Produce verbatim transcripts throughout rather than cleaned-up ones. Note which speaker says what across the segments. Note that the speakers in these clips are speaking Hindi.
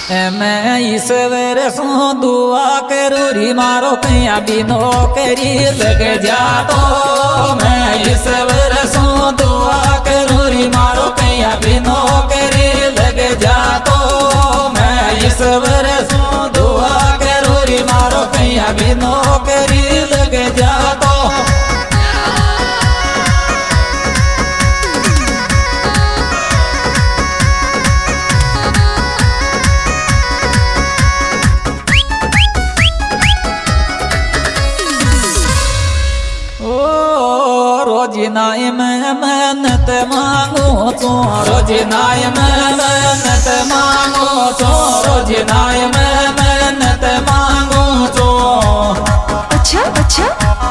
Speaker 1: मैं ईश्वर सो दुआ करूँ री मारो कहीं भी नौकरी लग जा तो मैं ईश्वर सो दुआ करूँ री मारो कहीं भी नौकरी लग जा तो मैं ईश्वर सो दुआ करूँ री मारो कहीं भी नौकरी लग जा तो रोजिनाई में मेहनत मांगो तो रोजिनाई में मेहनत मांगो तो रोजिनाई में मेहनत मांगो तो
Speaker 2: अच्छा अच्छा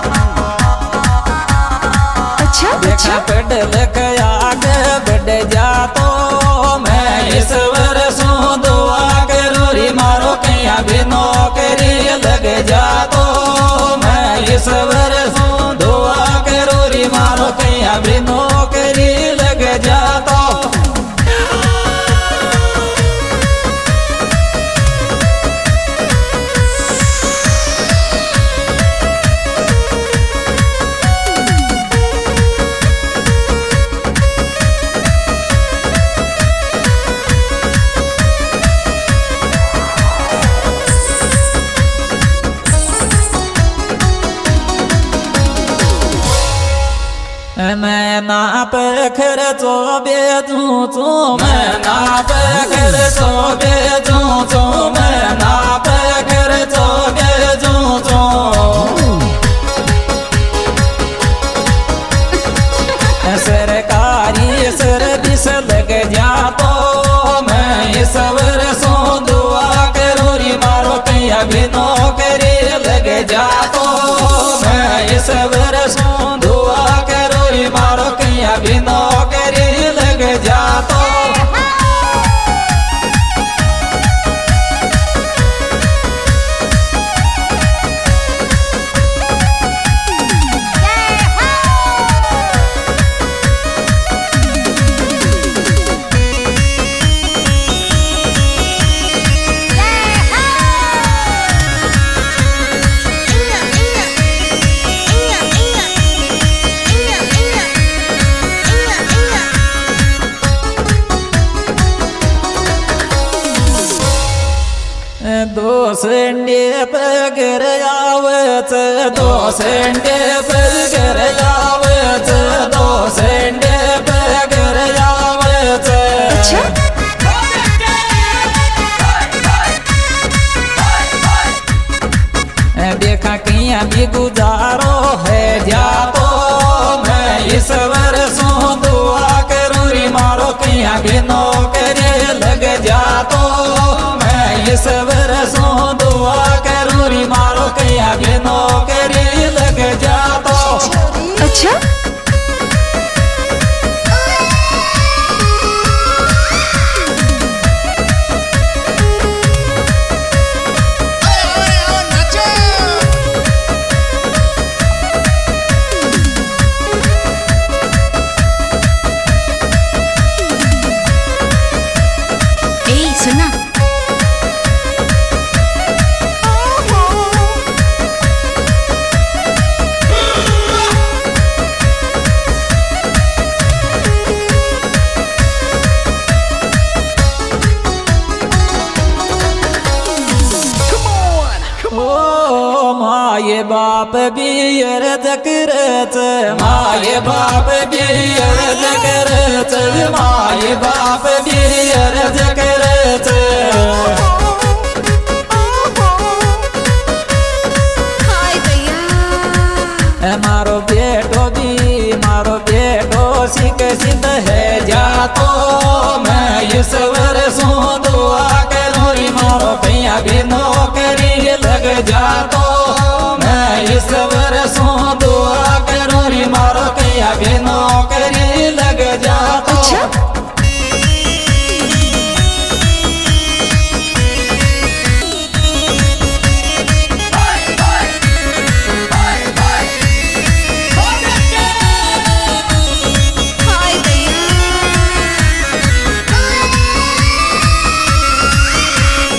Speaker 2: अच्छा
Speaker 1: देखा पढ़ लिख आगे बढ़ जा तो मैं ईश्वर सो दुआ करूँ री मारो कहीं भी नौकरी लग जा तो मैं ईश्वर सो दुआ करूँ री मारो कहीं भी नौकरी लग जा तो मैं ना पखर तो बेजू तो मैं ना पखर तो बेजू तो मैं ना पखर तो बेजू तो सरकारी सर्विस लग जा तो मैं ईश्वर सो दुआ करूँ री मारो कहीं भी नौकरी लग जा तो मैं ईश्वर सो दुआ करूँ री मारो कहीं भी नौकरी लग जा तो दो सेंडे पगर आवत दो सेंडे पगर आवत दो सेंडे पगर आवत
Speaker 2: अच्छा
Speaker 1: देखा कहीं भी गुजारो है जा तो मैं ईश्वर सो दुआ करूँ री मारो कहीं भी नौकरी लग जा तो मैं ईश्वर सो दुआ करूँ री मारो कहीं भी नौकरी लग जा तो
Speaker 2: अच्छा ए सुना
Speaker 1: ओ माये बाप बियर जकरत माये बाप बियर जकरत माये बाप बियर जकरत
Speaker 2: हाय भैया
Speaker 1: मारो बेटो भी मारो बेटो सिक सिद्ध है जा तो मैं ईश्वर सो दुआ करूँ री मारो भैया भी नौकरी लग जा तो मैं ईश्वर सो दुआ करूँ री मारो भैया भी नौकरी लग जा तो
Speaker 2: अच्छा हाय भैया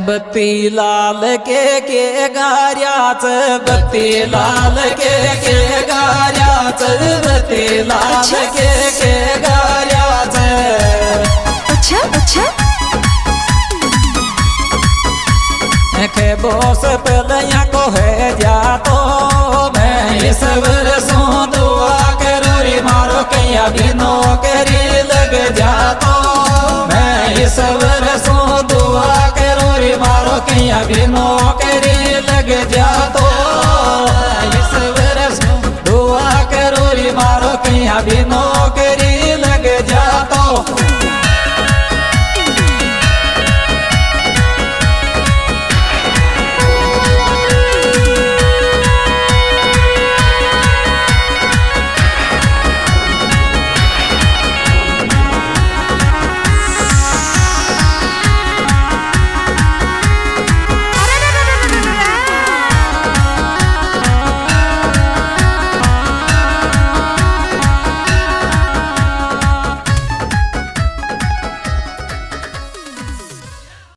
Speaker 1: बत्ती लाल के के गार्याच बत्ती लाल के के गार्याच बत्ती लाल के के गार्याच
Speaker 2: अच्छा अच्छा
Speaker 1: के बोस पलया को है जातो मैं इस बरसों दुआ करूँ रे मारो कैया भी नौकरी लग जातो मैं इस बरसों दुआ करूँ रे मारो कैया भी नौकरी लग जातो इस बरसों दुआ करूँ रे मारो कैया भी नौकरी